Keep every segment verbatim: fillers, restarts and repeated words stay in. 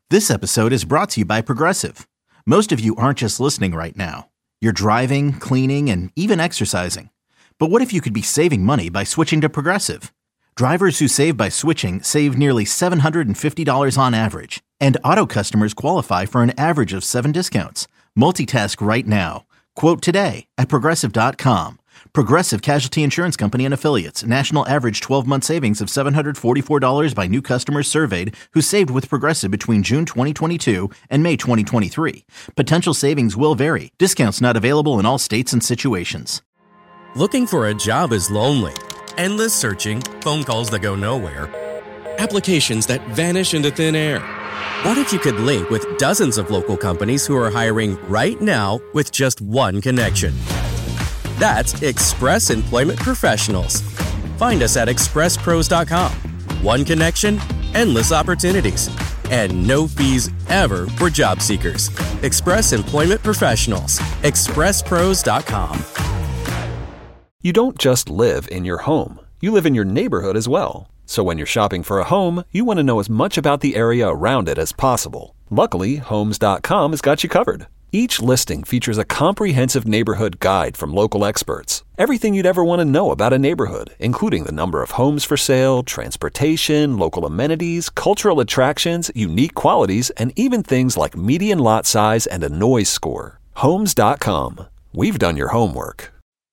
This episode is brought to you by Progressive. Most of you aren't just listening right now. You're driving, cleaning, and even exercising. But what if you could be saving money by switching to Progressive? Drivers who save by switching save nearly seven hundred fifty dollars on average. And auto customers qualify for an average of seven discounts. Multitask right now. Quote today at Progressive dot com. Progressive Casualty Insurance Company and Affiliates. National average twelve-month savings of seven hundred forty-four dollars by new customers surveyed who saved with Progressive between June twenty twenty-two and May twenty twenty-three. Potential savings will vary. Discounts not available in all states and situations. Looking for a job is lonely. Endless searching, phone calls that go nowhere, applications that vanish into thin air. What if you could link with dozens of local companies who are hiring right now with just one connection? That's Express Employment Professionals. Find us at express pros dot com. One connection, endless opportunities, and no fees ever for job seekers. Express Employment Professionals. express pros dot com. You don't just live in your home. You live in your neighborhood as well. So when you're shopping for a home, you want to know as much about the area around it as possible. Luckily, homes dot com has got you covered. Each listing features a comprehensive neighborhood guide from local experts. Everything you'd ever want to know about a neighborhood, including the number of homes for sale, transportation, local amenities, cultural attractions, unique qualities, and even things like median lot size and a noise score. homes dot com. We've done your homework.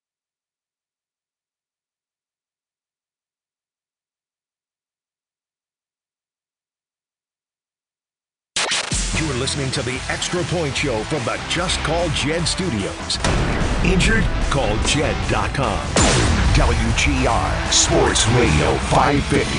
You're listening to the Extra Point Show from the Just Call Jed Studios. Injured? Call Jed dot com. W G R Sports Radio five fifty.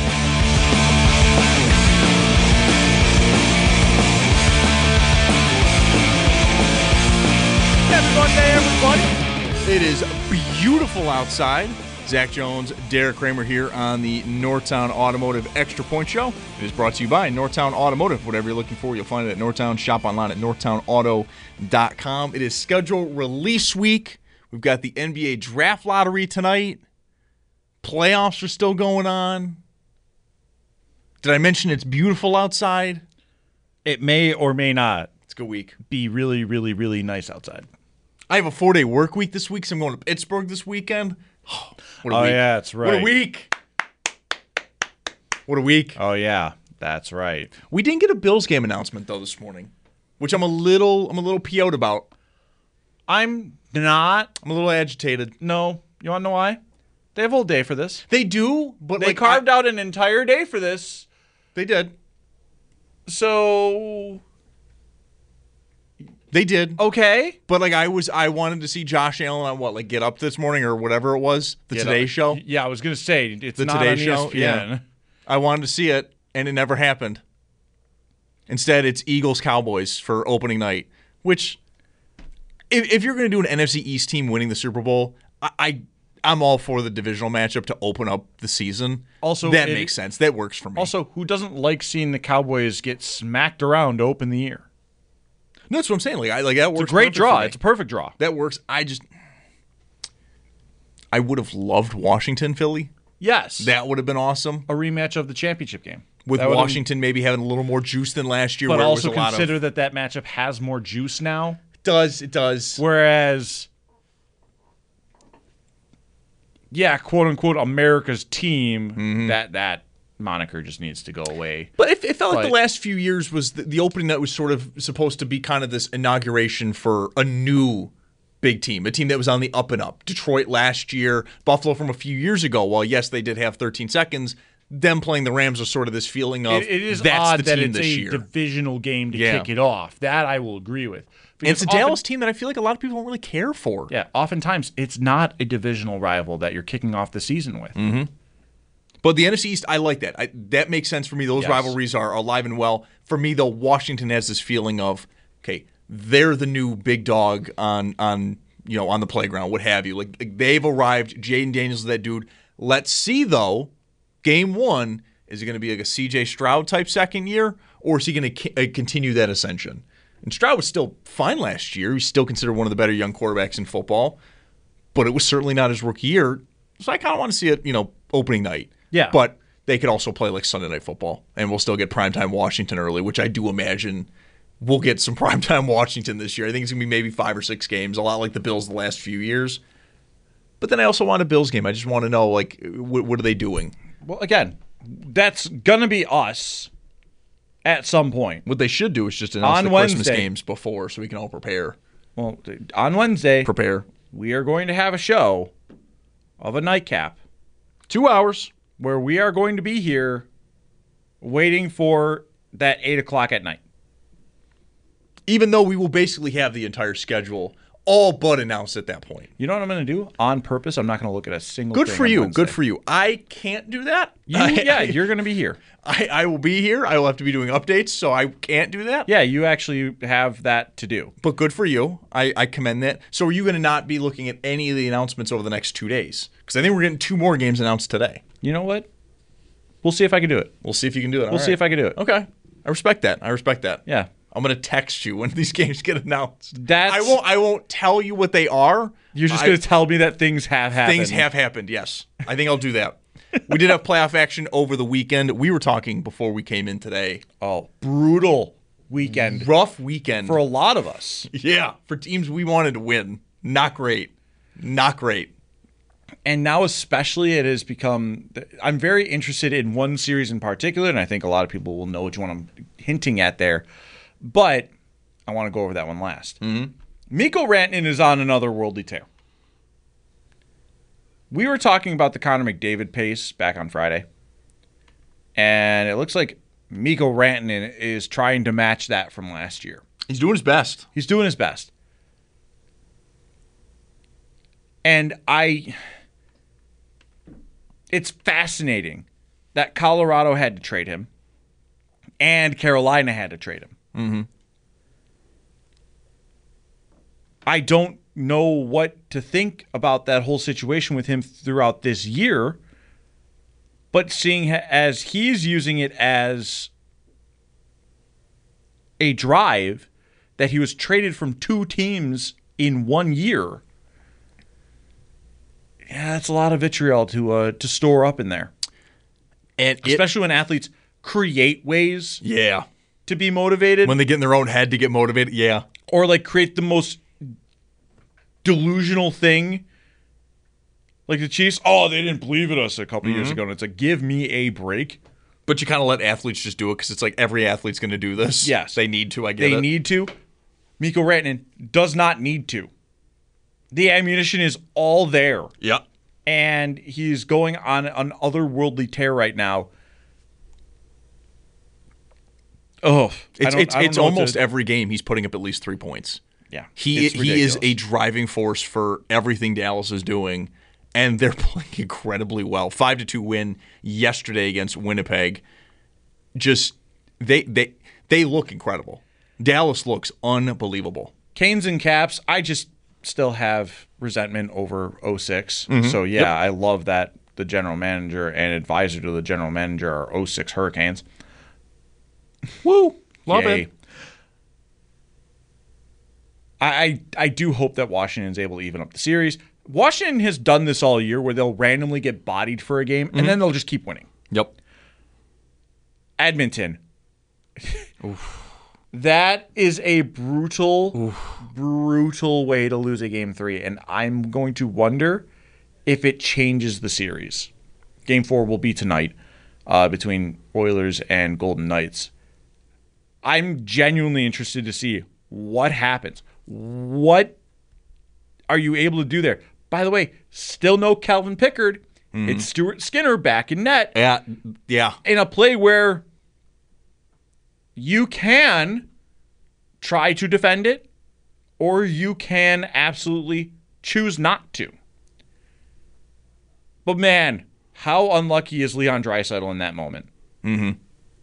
Happy Monday, everybody. It is beautiful outside. Zach Jones, Derek Kramer here on the Northtown Automotive Extra Point Show. It is brought to you by Northtown Automotive. Whatever you're looking for, you'll find it at Northtown. Shop online at northtown auto dot com. It is schedule release week. We've got the N B A draft lottery tonight. Playoffs are still going on. Did I mention it's beautiful outside? It may or may not. It's a good week. Be really, really, really nice outside. I have a four-day work week this week, so I'm going to Pittsburgh this weekend. Oh, what a oh week. yeah, that's right. What a week. What a week. Oh, yeah, that's right. We didn't get a Bills game announcement, though, this morning, which I'm a little I'm a little P O'd about. I'm not. I'm a little agitated. No. You want to know why? They have all day for this. They do, but They like carved I, out an entire day for this. They did. So... They did. Okay. But like I was I wanted to see Josh Allen on what, like Get Up this morning or whatever it was, the Get Today up. Show. Yeah, I was going to say, it's the not Today on Show. E S P N. Yeah. I wanted to see it, and it never happened. Instead, it's Eagles-Cowboys for opening night, which, if, if you're going to do an N F C East team winning the Super Bowl, I, I, I'm all for the divisional matchup to open up the season. Also, that it, makes sense. That works for me. Also, who doesn't like seeing the Cowboys get smacked around to open the year? No, that's what I'm saying. Like, I, like that works. It's a great perfect draw. for me. It's a perfect draw. That works. I just, I would have loved Washington, Philly. Yes. That would have been awesome. A rematch of the championship game. With That Washington maybe having a little more juice than last year. But where also it was a consider lot of, that that matchup has more juice now. It does. It does. Whereas, yeah, quote-unquote, America's team, mm-hmm. that that moniker just needs to go away. But it, it felt but, like the last few years was the, the opening that was sort of supposed to be kind of this inauguration for a new big team, a team that was on the up and up. Detroit last year, Buffalo from a few years ago. While, yes, they did have thirteen seconds, them playing the Rams was sort of this feeling of it, it is that's odd the that team it's this a year. divisional game to yeah. kick it off. That I will agree with. And it's a often, Dallas team that I feel like a lot of people don't really care for. Yeah, oftentimes it's not a divisional rival that you're kicking off the season with. Mm-hmm. But the N F C East, I like that. I, that makes sense for me. Those yes. rivalries are alive and well. For me, though, Washington has this feeling of, okay, they're the new big dog on on you know on the playground, what have you. Like, like they've arrived. Jaden Daniels is that dude. Let's see though, game one, is it going to be like a C J Stroud type second year, or is he going to continue that ascension? And Stroud was still fine last year. He's still considered one of the better young quarterbacks in football, but it was certainly not his rookie year. So I kind of want to see it, you know, opening night. Yeah. But they could also play like Sunday Night Football, and we'll still get primetime Washington early, which I do imagine we'll get some primetime Washington this year. I think it's going to be maybe five or six games, a lot like the Bills the last few years. But then I also want a Bills game. I just want to know, like, what, what are they doing? Well, again, that's going to be us at some point. What they should do is just announce On the Wednesday. Christmas games before so we can all prepare. Well, on Wednesday, Prepare. we are going to have a show of a nightcap Two hours. where we are going to be here waiting for that eight o'clock at night. Even though we will basically have the entire schedule all but announced at that point. You know what I'm going to do? On purpose, I'm not going to look at a single Good thing for on you. Wednesday. Good for you. I can't do that. You, I, yeah, I, you're going to be here. I, I will be here. I will have to be doing updates, so I can't do that. Yeah, you actually have that to do. But good for you. I, I commend that. So are you going to not be looking at any of the announcements over the next two days? Because I think we're getting two more games announced today. You know what? We'll see if I can do it. We'll see if you can do it. We'll see if I can do it. Okay. I respect that. I respect that. Yeah. I'm gonna text you when these games get announced. That's- I won't. I won't tell you what they are. You're just I- going to tell me that things have happened. Things have happened. Yes, I think I'll do that. We did have playoff action over the weekend. We were talking before we came in today. Oh, brutal weekend Rough weekend for a lot of us. yeah for teams we wanted to win. Not great. Not great. And now especially it has become – I'm very interested in one series in particular, and I think a lot of people will know which one I'm hinting at there. But I want to go over that one last. Mm-hmm. Mikko Rantanen is on another worldly tear. We were talking about the Connor McDavid pace back on Friday, and it looks like Mikko Rantanen is trying to match that from last year. He's doing his best. He's doing his best. And I... It's fascinating that Colorado had to trade him and Carolina had to trade him. Mm-hmm. I don't know what to think about that whole situation with him throughout this year, but seeing as he's using it as a drive that he was traded from two teams in one year, yeah, that's a lot of vitriol to uh, to store up in there. And it, Especially when athletes create ways yeah, to be motivated. when they get in their own head to get motivated. Yeah, or like create the most delusional thing. Like the Chiefs, oh, they didn't believe in us a couple mm-hmm. years ago. And it's like, give me a break. but you kind of let athletes just do it because it's like every athlete's going to do this. Yes. they need to. I get They it. need to. Mikko Rantanen does not need to. The ammunition is all there. Yeah. And he's going on an otherworldly tear right now. Oh, It's it's, it's almost to, every game he's putting up at least three points. Yeah, He it's he is a ridiculous. driving force for everything Dallas is doing, and they're playing incredibly well. Five to two win yesterday against Winnipeg. Just they they they look incredible. Dallas looks unbelievable. Canes and Caps. I just still have resentment over oh six. Mm-hmm. So yeah, I love that the general manager and advisor to the general manager are oh six Hurricanes. Woo! Love Yay. it. I, I I do hope that Washington's able to even up the series. Washington has done this all year where they'll randomly get bodied for a game and Mm-hmm. then they'll just keep winning. Yep. Edmonton. That is a brutal, Oof. brutal way to lose a game three. And I'm going to wonder if it changes the series. Game four will be tonight uh, between Oilers and Golden Knights. I'm genuinely interested to see what happens. What are you able to do there? By the way, still no Calvin Pickard. Mm-hmm. It's Stuart Skinner back in net. Yeah. Yeah. In a play where you can try to defend it, or you can absolutely choose not to. But man, how unlucky is Leon Draisaitl in that moment? Mm-hmm.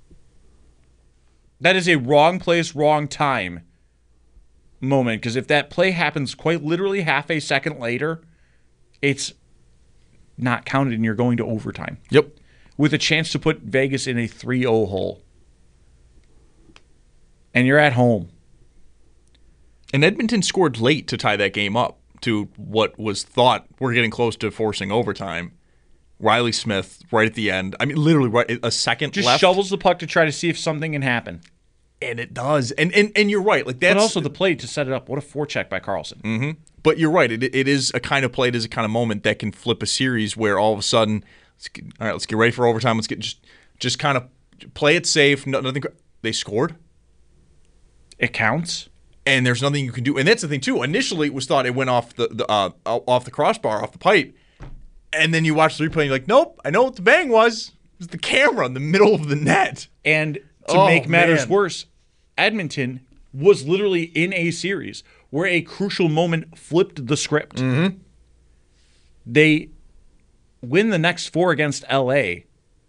That is a wrong place, wrong time moment, because if that play happens quite literally half a second later, it's not counted and you're going to overtime. Yep. With a chance to put Vegas in a three oh hole. And you're at home. And Edmonton scored late to tie that game up to what was thought we're getting close to forcing overtime. Riley Smith right at the end. I mean, literally right a second Just left. shovels the puck to try to see if something can happen. And it does. And and, and you're right. Like that's But also the play to set it up. What a forecheck by Carlson. Mm-hmm. But you're right. It it is a kind of play. It is a kind of moment that can flip a series where all of a sudden, let's get, all right, let's get ready for overtime. Let's get just just kind of play it safe. No, nothing. They scored. It counts. And there's nothing you can do. And that's the thing too. Initially, it was thought it went off the, the uh, off the crossbar, off the pipe. And then you watch the replay and you're like, nope, I know what the bang was. It was the camera in the middle of the net. And to Oh, make matters man. worse, Edmonton was literally in a series where a crucial moment flipped the script. Mm-hmm. They win the next four against L A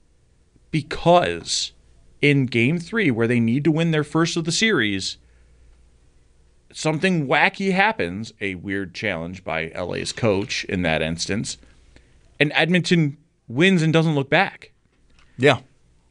because in game three, where they need to win their first of the series, something wacky happens, a weird challenge by L A's coach in that instance, and Edmonton wins and doesn't look back. Yeah.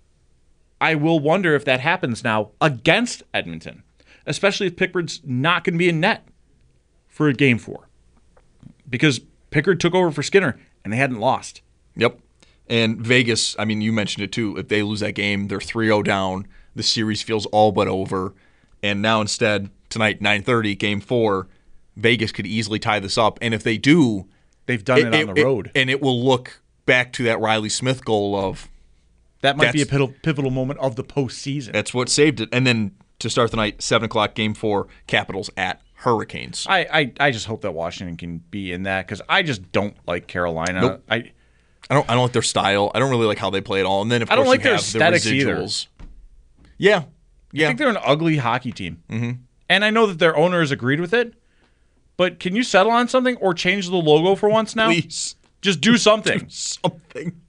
I will wonder if that happens now against Edmonton, especially if Pickard's not going to be in net for a game four. Because Pickard took over for Skinner, and they hadn't lost. Yep. And Vegas, I mean, you mentioned it too. If they lose that game, they're three oh down. The series feels all but over. And now instead, tonight, nine thirty, game four, Vegas could easily tie this up. And if they do, They've done it, it on the road. It, and it will look back to that Riley Smith goal of that might be a that's- pivotal, pivotal moment of the postseason. that's what saved it. And then to start the night, seven o'clock, game four, Capitals at Hurricanes. I, I, I just hope that Washington can be in that because I just don't like Carolina. Nope. I I don't I don't like their style. I don't really like how they play at all. And then, of I don't course, like you their have the aesthetics either. residuals. Yeah. I Yeah. think they're an ugly hockey team. Mm-hmm. And I know that their owner has agreed with it, but can you settle on something or change the logo for once now? Please. Just do something. Something.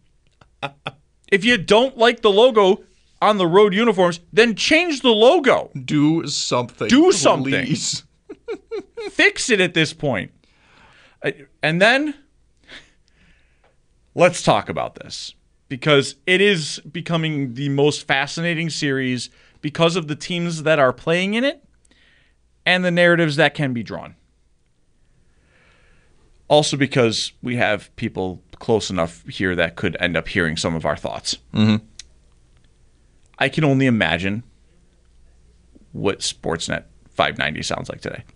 If you don't like the logo on the road uniforms, then change the logo. Do something. Do something. Please. Fix it at this point. I- And then let's talk about this because it is becoming the most fascinating series because of the teams that are playing in it and the narratives that can be drawn. Also because we have people close enough here that could end up hearing some of our thoughts. Mm-hmm. I can only imagine what Sportsnet five ninety sounds like today.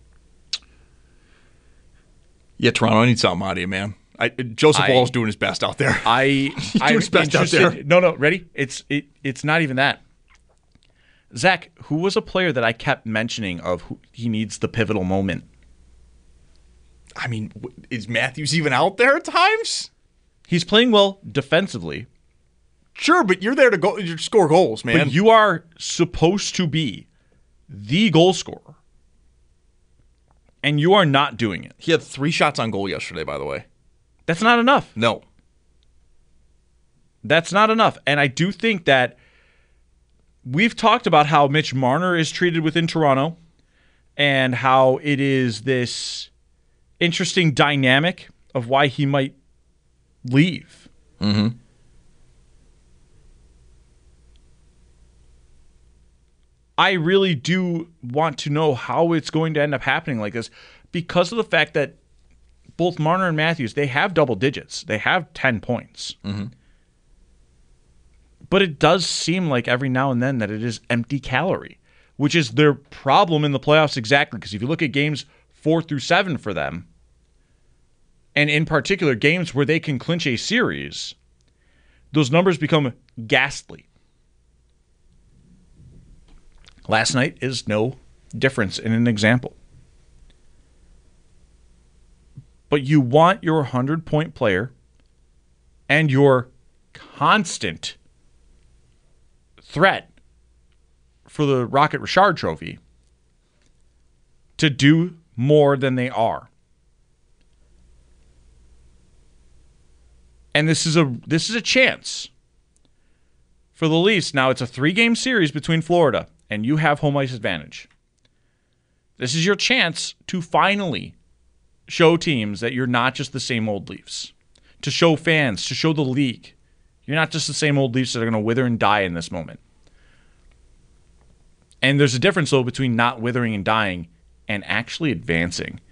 Yeah, Toronto, I need something out of you, man. I, Joseph I- Wall's doing his best out there. I I'm his best out interested- there. No, no, ready? It's it. It's not even that. Zach, who was a player that I kept mentioning of who he needs the pivotal moment? I mean, w- is Matthews even out there at times? He's playing well defensively, Sure, but you're there to go you score goals, man. but you are supposed to be the goal scorer, and you are not doing it. he had three shots on goal yesterday, by the way. That's not enough. No. That's not enough. And I do think that we've talked about how Mitch Marner is treated within Toronto and how it is this interesting dynamic of why he might leave. Mm-hmm. I really do want to know how it's going to end up happening like this because of the fact that both Marner and Matthews, they have double digits. They have ten points. Mm-hmm. But it does seem like every now and then that it is empty calorie, which is their problem in the playoffs exactly. Because if you look at games four through seven for them, and in particular games where they can clinch a series, those numbers become ghastly. Last night is no difference in an example. But you want your one hundred point player and your constant threat for the Rocket Richard Trophy to do more than they are. And this is a this is a chance for the Leafs. Now it's a three-game series between Florida, and you have home ice advantage. This is your chance to finally show teams that you're not just the same old Leafs. To show fans, to show the league, you're not just the same old Leafs that are going to wither and die in this moment. And there's a difference, though, between not withering and dying and actually advancing.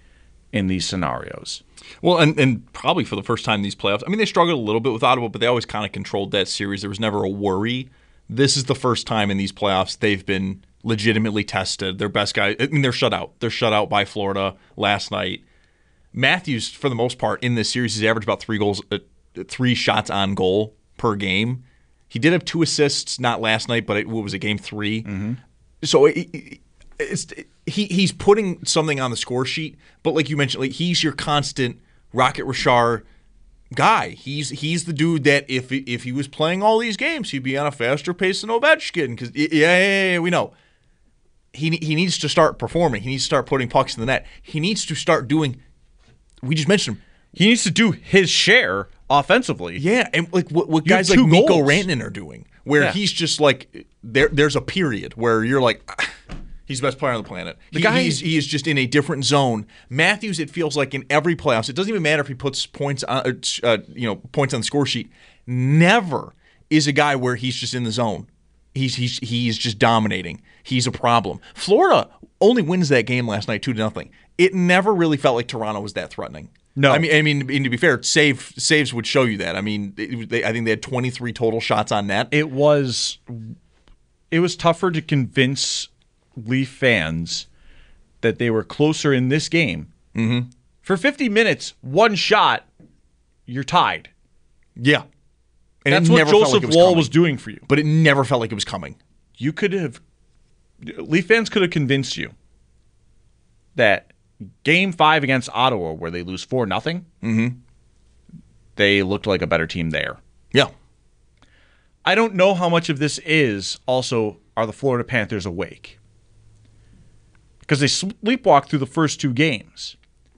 in these scenarios. Well, and, and probably for the first time in these playoffs, I mean, they struggled a little bit with Ottawa, but they always kind of controlled that series. There was never a worry. This is the first time in these playoffs they've been legitimately tested. Their best guy, I mean, they're shut out. They're shut out by Florida last night. Matthews, for the most part, in this series, he's averaged about three goals, uh, three shots on goal per game. He did have two assists, not last night, but it, what was it, game three? Mm-hmm. So it, it's he he's putting something on the score sheet, but like you mentioned, like he's your constant Rocket Richard guy. He's he's the dude that if if he was playing all these games, he'd be on a faster pace than Ovechkin. Because yeah, yeah, yeah, yeah, we know. He he needs to start performing. He needs to start putting pucks in the net. He needs to start doing. We just mentioned him. He needs to do his share offensively. Yeah, and like what, what You guys have like two Mikko goals. Rantanen are doing, where Yeah. he's just like there. There's a period where you're like, ah, he's the best player on the planet. The he, guy- he's, he is just in a different zone. Matthews, it feels like in every playoffs, it doesn't even matter if he puts points on, uh, you know, points on the score sheet. Never is a guy where he's just in the zone. He's he's he's just dominating. He's a problem. Florida only wins that game last night two to nothing. It never really felt like Toronto was that threatening. No. I mean, I mean, and to be fair, save saves would show you that. I mean, it, they, I think they had twenty-three total shots on net. It was it was tougher to convince Leaf fans that they were closer in this game. Mm-hmm. For fifty minutes, one shot, you're tied. Yeah, and That's it what never felt Joseph like it was Wall coming. was doing for you. But it never felt like it was coming. You could have Leaf fans could have convinced you that Game Five against Ottawa, where they lose four nothing, mm-hmm. they looked like a better team there. Yeah, I don't know how much of this is also are the Florida Panthers awake, because they sleepwalked through the first two games.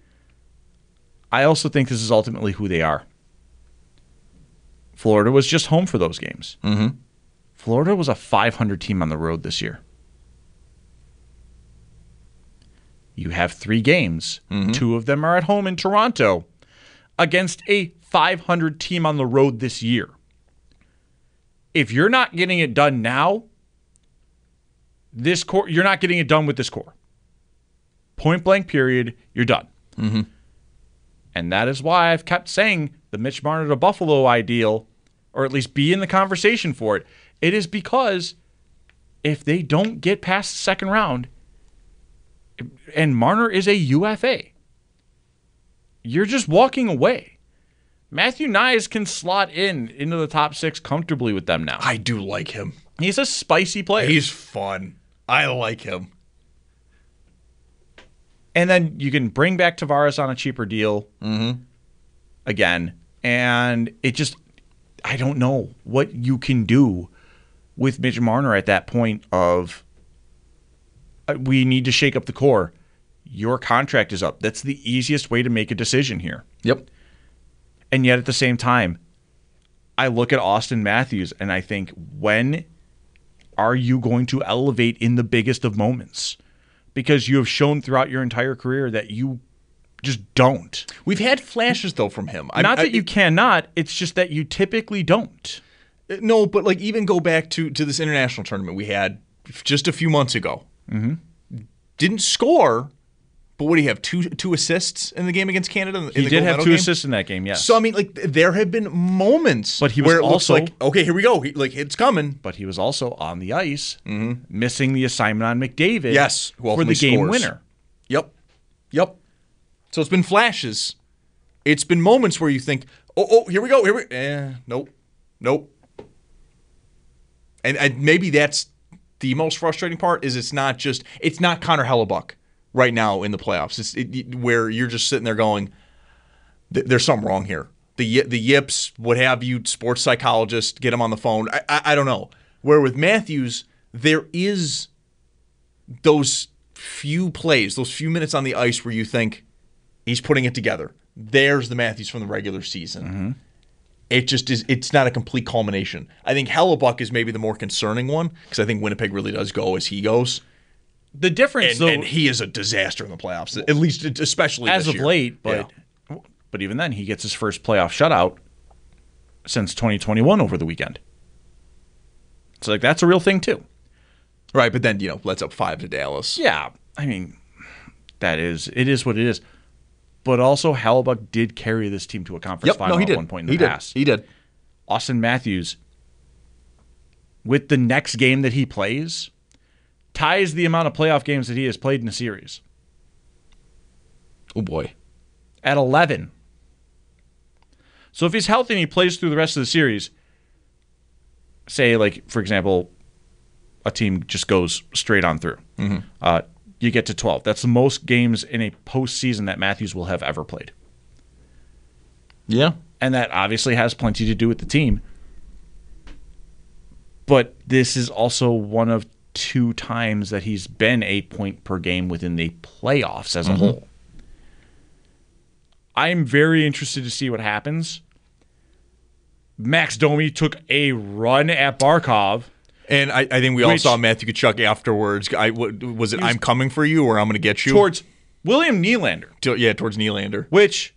I also think this is ultimately who they are. Florida was just home for those games. Mm-hmm. Florida was a five hundred team on the road this year. You have three games. Mm-hmm. Two of them are at home in Toronto against a five hundred team on the road this year. If you're not getting it done now, this core, you're not getting it done with this core. Point blank period, you're done. Mm-hmm. And that is why I've kept saying the Mitch Marner to Buffalo ideal, or at least be in the conversation for it. It is because if they don't get past the second round, and Marner is a U F A, you're just walking away. Matthew Knies can slot in into the top six comfortably with them now. I do like him. He's a spicy player. He's fun. I like him. And then you can bring back Tavares on a cheaper deal Mm-hmm. again. And it just, I don't know what you can do with Mitch Marner at that point of, uh, we need to shake up the core. Your contract is up. That's the easiest way to make a decision here. Yep. And yet at the same time, I look at Austin Matthews and I think, when are you going to elevate in the biggest of moments? Because you have shown throughout your entire career that you just don't. We've had flashes, though, from him. Not I, that you I, cannot, it's just that you typically don't. No, but like even go back to, to this international tournament we had just a few months ago. Mm-hmm. Didn't score, but what do you have? Two two assists in the game against Canada? In He the did gold have medal two game? assists in that game, yes. So I mean, like there have been moments, But he was where it also- looks like, okay, here we go. He, like it's coming. But he was also on the ice, missing the assignment on McDavid Yes, who for the ultimately game scores. winner. Yep, yep. So it's been flashes. It's been moments where you think, oh, oh, here we go. Here we. Eh, nope, nope. And, and maybe that's the most frustrating part. Is it's not just it's not Connor Hellebuck right now in the playoffs. It's it, it- where you're just sitting there going, "Th- there's something wrong here. The yi- the yips, what have you, sports psychologist, get him on the phone. I, I I don't know. Where with Matthews, there is those few plays, those few minutes on the ice where you think he's putting it together. There's the Matthews from the regular season. Mm-hmm. It just is. It's not a complete culmination. I think Hellebuck is maybe the more concerning one because I think Winnipeg really does go as he goes. The difference, And, though, and he is a disaster in the playoffs, at least especially as this of year. late, but Yeah. but even then, he gets his first playoff shutout since twenty twenty-one over the weekend. So like that's a real thing too. Right, but then you know, let's up five to Dallas. Yeah, I mean, that is it is what it is. But also, Hellebuyck did carry this team to a conference Yep, final no, he at did. one point in the he did. past. He did. Austin Matthews, with the next game that he plays, ties the amount of playoff games that he has played in a series. Oh, boy. At eleven. So if he's healthy and he plays through the rest of the series, say, like, for example, a team just goes straight on through. Mm-hmm. Uh, you get to twelve. That's the most games in a postseason that Matthews will have ever played. Yeah. And that obviously has plenty to do with the team. But this is also one of two times that he's been a point per game within the playoffs as a mm-hmm. whole. I'm very interested to see what happens. Max Domi took a run at Barkov. And I, I think we all saw Matthew Tkachuk afterwards. I, was it I'm coming for you or I'm going to get you? Towards William Nylander. To, yeah, towards Nylander. Which,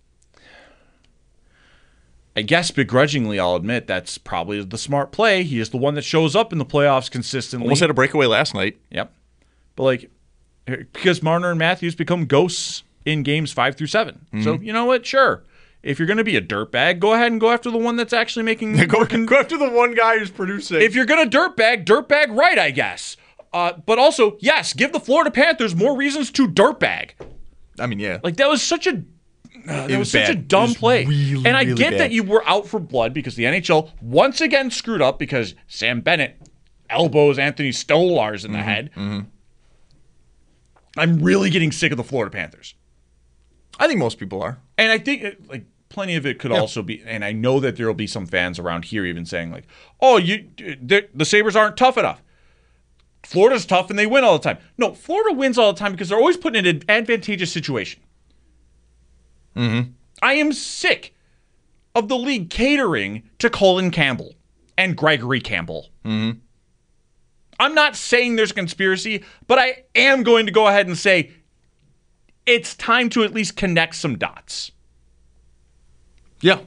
I guess begrudgingly, I'll admit that's probably the smart play. He is the one that shows up in the playoffs consistently. Almost had a breakaway last night. Yep. But, like, because Marner and Matthews become ghosts in games five through seven. Mm-hmm. So, you know what? Sure. If you're going to be a dirtbag, go ahead and go after the one that's actually making... go, go after the one guy who's producing. If you're going to dirtbag, dirtbag right, I guess. Uh, but also, yes, give the Florida Panthers more reasons to dirtbag. I mean, yeah. Like, that was such a... Uh, that was was such bad. a dumb play. Really, and I really get bad. that you were out for blood because the N H L once again screwed up because Sam Bennett elbows Anthony Stolarz in the mm-hmm, head. Mm-hmm. I'm really getting sick of the Florida Panthers. I think most people are. And I think, like, plenty of it could yeah. also be, and I know that there will be some fans around here even saying, like, oh, you, the Sabres aren't tough enough. Florida's tough and they win all the time. No, Florida wins all the time because they're always put in an advantageous situation. Mm-hmm. I am sick of the league catering to Colin Campbell and Gregory Campbell. Mm-hmm. I'm not saying there's a conspiracy, but I am going to go ahead and say it's time to at least connect some dots. Yeah.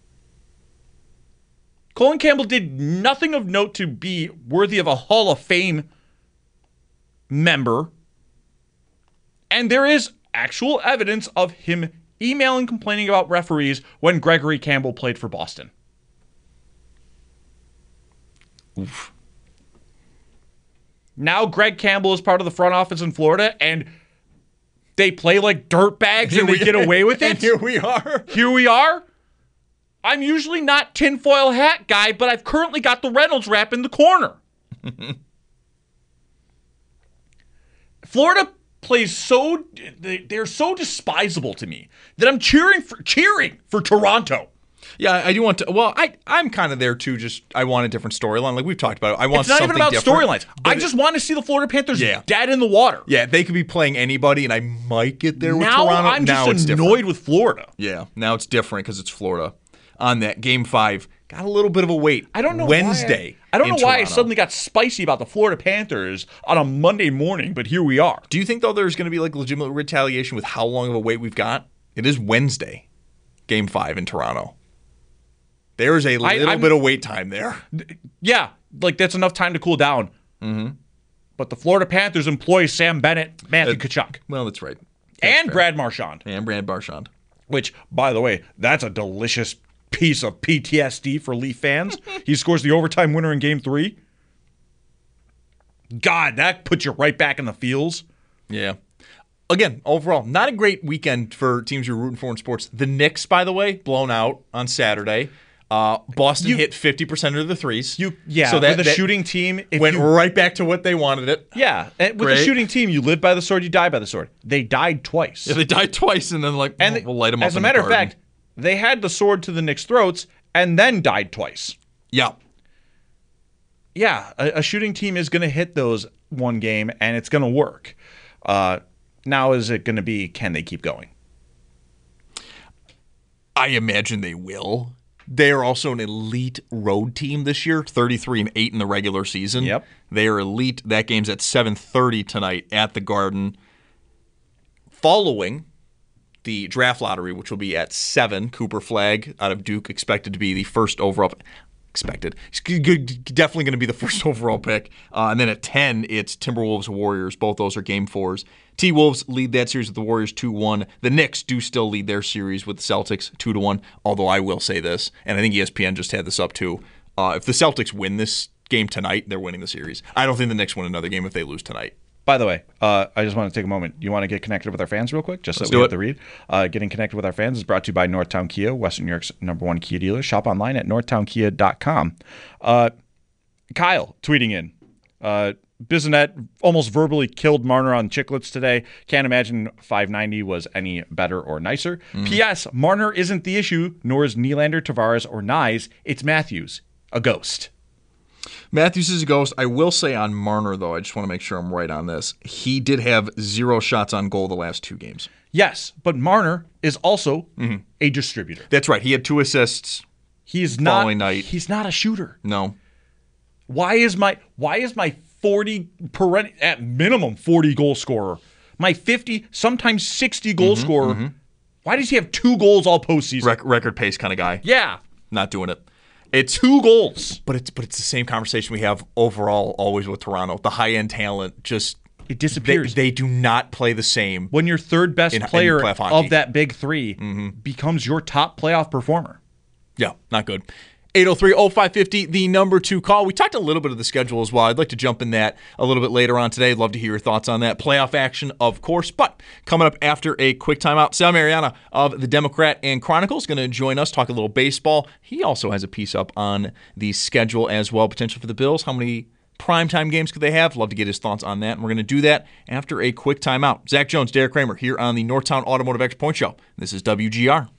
Colin Campbell did nothing of note to be worthy of a Hall of Fame member. And there is actual evidence of him emailing complaining about referees when Gregory Campbell played for Boston. Oof. Now Greg Campbell is part of the front office in Florida, and they play like dirtbags and they get away with it. And here we are. Here we are. I'm usually not tinfoil hat guy, but I've currently got the Reynolds wrap in the corner. Florida plays so they're so despisable to me that I'm cheering for cheering for Toronto. Yeah, I do want to. Well, I I'm kind of there too. Just I want a different storyline, like we've talked about. I want it's not something even about different, storylines. I just want to see the Florida Panthers yeah. dead in the water. Yeah, they could be playing anybody, and I might get there with now Toronto. I'm now just it's annoyed different. with Florida. Yeah, now it's different because it's Florida. On that game five, got a little bit of a wait. I don't know Wednesday. Why I, I don't know why Toronto. I suddenly got spicy about the Florida Panthers on a Monday morning, but here we are. Do you think though there's going to be like legitimate retaliation with how long of a wait we've got? It is Wednesday, game five in Toronto. There is a little I, bit of wait time there. Yeah, like that's enough time to cool down. Mm-hmm. But the Florida Panthers employ Sam Bennett, Matthew uh, Tkachuk. Well, that's right. That's and fair. Brad Marchand. And Brad Marchand. Which, by the way, that's a delicious piece of P T S D for Leaf fans. He scores the overtime winner in game three. God, that puts you right back in the feels. Yeah. Again, overall, not a great weekend for teams you're rooting for in sports. The Knicks, by the way, blown out on Saturday. Uh, Boston you, hit fifty percent of the threes. You Yeah, so that, with the that shooting team. If went you, right back to what they wanted it. Yeah, with Great. the shooting team, you live by the sword, you die by the sword. They died twice. Yeah, they died twice, and then like, and oh, they, we'll light them up as in a matter the of garden. fact, they had the sword to the Knicks' throats and then died twice. Yeah. Yeah, a, a shooting team is going to hit those one game, and it's going to work. Uh, now is it going to be, can they keep going? I imagine they will. They are also an elite road team this year, thirty-three and eight in the regular season. Yep. They are elite. That game's at seven thirty tonight at the Garden. Following the draft lottery, which will be at seven, Cooper Flagg out of Duke expected to be the first overall. expected. He's g- g- definitely going to be the first overall pick. Uh, and then at ten, it's Timberwolves Warriors. Both those are game fours. T-Wolves lead that series with the Warriors two one. The Knicks do still lead their series with the Celtics two to one, although I will say this, and I think E S P N just had this up too. Uh, if the Celtics win this game tonight, they're winning the series. I don't think the Knicks win another game if they lose tonight. By the way, uh, I just want to take a moment. You want to get connected with our fans real quick? Just so Let's we do have it. to read. Uh, getting connected with our fans is brought to you by Northtown Kia, Western New York's number one Kia dealer. Shop online at northtown kia dot com. Uh, Kyle tweeting in. Uh, Bissonnette almost verbally killed Marner on Chicklets today. Can't imagine five ninety was any better or nicer. Mm. P S. Marner isn't the issue, nor is Nylander, Tavares, or Nyes. It's Matthews, a ghost. Matthews is a ghost. I will say on Marner, though, I just want to make sure I'm right on this. He did have zero shots on goal the last two games. Yes, but Marner is also mm-hmm. a distributor. That's right. He had two assists. He's following not. night. He's not a shooter. No. Why is my Why is my forty peren- at minimum forty goal scorer, my fifty sometimes sixty goal mm-hmm, scorer? Mm-hmm. Why does he have two goals all postseason? Rec- record pace kind of guy. Yeah, not doing it. It's two goals, but it's but it's the same conversation we have overall always with Toronto. The high end talent just it disappears. They, they do not play the same. When your third best in, player in of that big three mm-hmm. becomes your top playoff performer. Yeah, not good. eight oh three oh five fifty, the number two call. We talked a little bit of the schedule as well. I'd like to jump in that a little bit later on today. I'd love to hear your thoughts on that. Playoff action, of course, but coming up after a quick timeout, Sal Mariana of the Democrat and Chronicle is going to join us, talk a little baseball. He also has a piece up on the schedule as well, potential for the Bills. How many primetime games could they have? Love to get his thoughts on that, and we're going to do that after a quick timeout. Zach Jones, Derek Kramer here on the Northtown Automotive Extra Point Show. This is W G R.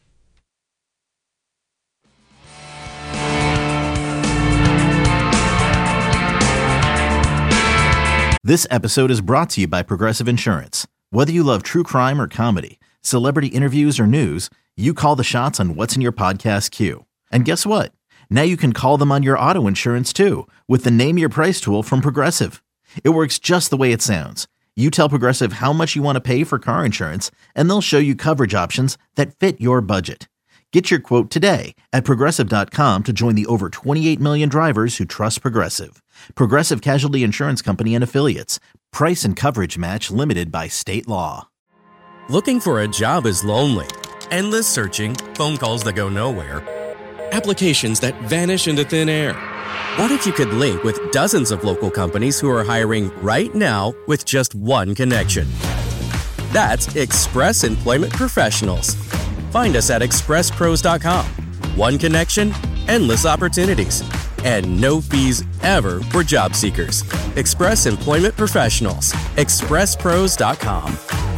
This episode is brought to you by Progressive Insurance. Whether you love true crime or comedy, celebrity interviews or news, you call the shots on what's in your podcast queue. And guess what? Now you can call them on your auto insurance too with the Name Your Price tool from Progressive. It works just the way it sounds. You tell Progressive how much you want to pay for car insurance, and they'll show you coverage options that fit your budget. Get your quote today at Progressive dot com to join the over twenty-eight million drivers who trust Progressive. Progressive Casualty Insurance Company and Affiliates. Price and coverage match limited by state law. Looking for a job is lonely. Endless searching, phone calls that go nowhere, applications that vanish into thin air. What if you could link with dozens of local companies who are hiring right now with just one connection? That's Express Employment Professionals. Find us at express pros dot com. One connection, endless opportunities, and no fees ever for job seekers. Express Employment Professionals. express pros dot com.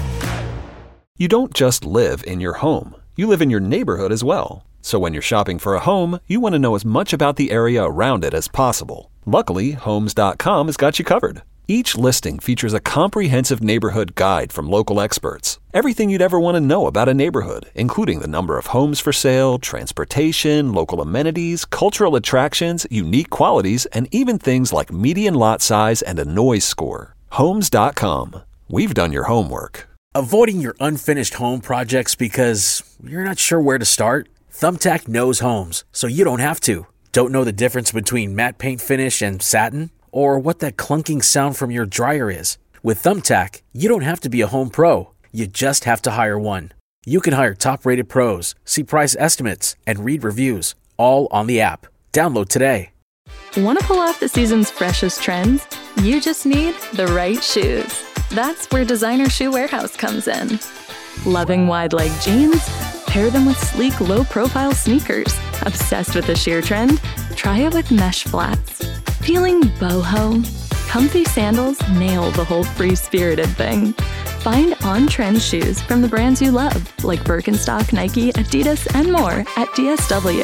You don't just live in your home. You live in your neighborhood as well. So when you're shopping for a home, you want to know as much about the area around it as possible. Luckily, homes dot com has got you covered. Each listing features a comprehensive neighborhood guide from local experts. Everything you'd ever want to know about a neighborhood, including the number of homes for sale, transportation, local amenities, cultural attractions, unique qualities, and even things like median lot size and a noise score. homes dot com. We've done your homework. Avoiding your unfinished home projects because you're not sure where to start? Thumbtack knows homes, so you don't have to. Don't know the difference between matte paint finish and satin? Or what that clunking sound from your dryer is? With Thumbtack, you don't have to be a home pro. You just have to hire one. You can hire top-rated pros, see price estimates, and read reviews, all on the app. Download today. Want to pull off the season's freshest trends? You just need the right shoes. That's where Designer Shoe Warehouse comes in. Loving wide-leg jeans? Pair them with sleek, low-profile sneakers. Obsessed with the sheer trend? Try it with mesh flats. Feeling boho? Comfy sandals nail the whole free-spirited thing. Find on-trend shoes from the brands you love, like Birkenstock, Nike, Adidas, and more at D S W.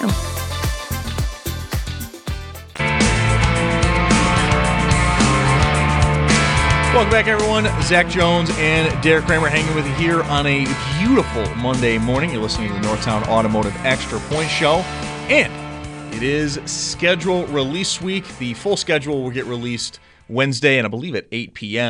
Welcome back, everyone. Zach Jones and Derek Kramer hanging with you here on a beautiful Monday morning. You're listening to the Northtown Automotive Extra Point Show, and it is schedule release week. The full schedule will get released Wednesday, and I believe at eight p.m.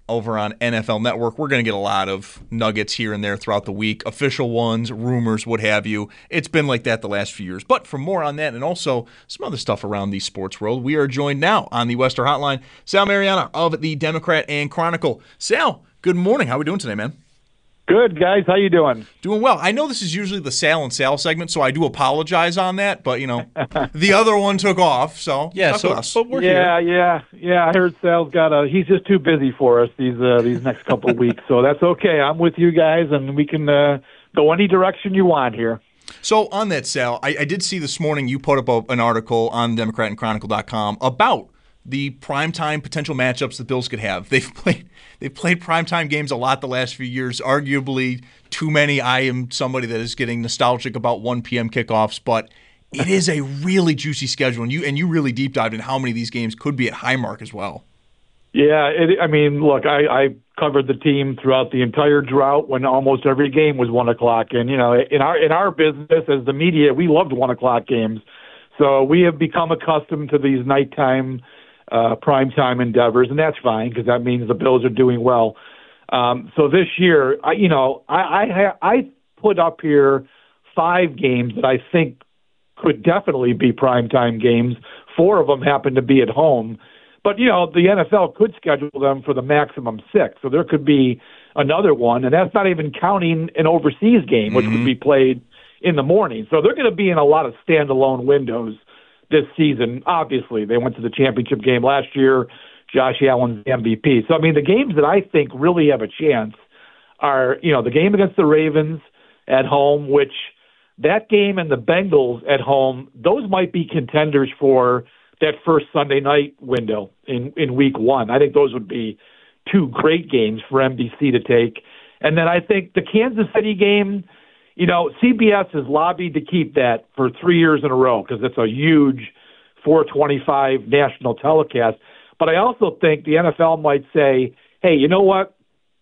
over on N F L Network. We're going to get a lot of nuggets here and there throughout the week, official ones, rumors, what have you. It's been like that the last few years. But for more on that and also some other stuff around the sports world, we are joined now on the Western Hotline, Sal Mariano of the Democrat and Chronicle. Sal, good morning. How are we doing today, man? Good, guys. How you doing? Doing well. I know this is usually the Sal and Sal segment, so I do apologize on that. But, you know, the other one took off, so yeah, so, us. But we're yeah, here. yeah, yeah. I heard Sal's got a. He's just too busy for us these uh, these next couple of weeks, so that's okay. I'm with you guys, and we can uh, go any direction you want here. So on that, Sal, I, I did see this morning you put up a, an article on Democrat and Chronicle dot com about the primetime potential matchups the Bills could have. They've played they've played primetime games a lot the last few years, arguably too many. I am somebody that is getting nostalgic about one p.m. kickoffs, but it is a really juicy schedule, and you and you really deep dived in how many of these games could be at Highmark as well. Yeah, it, I mean, look, I, I covered the team throughout the entire drought when almost every game was one o'clock, and you know, in our in our business as the media, we loved one o'clock games, so we have become accustomed to these nighttime Uh, primetime endeavors, and that's fine because that means the Bills are doing well. Um, so this year, I, you know, I I, ha- I put up here five games that I think could definitely be primetime games. Four of them happen to be at home, but you know the N F L could schedule them for the maximum six, so there could be another one, and that's not even counting an overseas game, which mm-hmm. would be played in the morning. So they're going to be in a lot of standalone windows this season. Obviously, they went to the championship game last year. Josh Allen's the M V P. So, I mean, the games that I think really have a chance are, you know, the game against the Ravens at home, which that game and the Bengals at home, those might be contenders for that first Sunday night window in, in week one. I think those would be two great games for N B C to take. And then I think the Kansas City game, you know, C B S has lobbied to keep that for three years in a row because it's a huge four twenty-five national telecast. But I also think the N F L might say, hey, you know what?